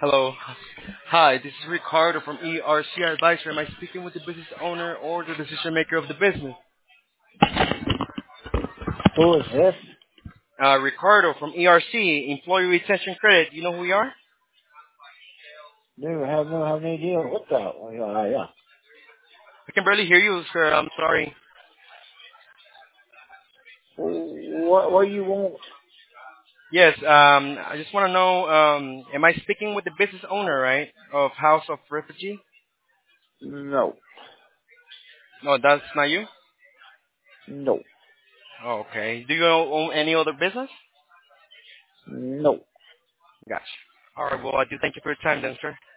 Hello. Hi, this is Ricardo from ERC Advisor. Am I speaking with the business owner or the decision maker of the business? Who is this? Ricardo from ERC, Employee Retention Credit. You know who we are? Don't have any idea what the yeah. I can barely hear you, sir. I'm sorry. What you want? Yes, I just want to know, am I speaking with the business owner, right, of House of Refugee? No. No, that's not you? No. Oh, okay. Do you own any other business? No. Gotcha. All right, well, I do thank you for your time then, sir.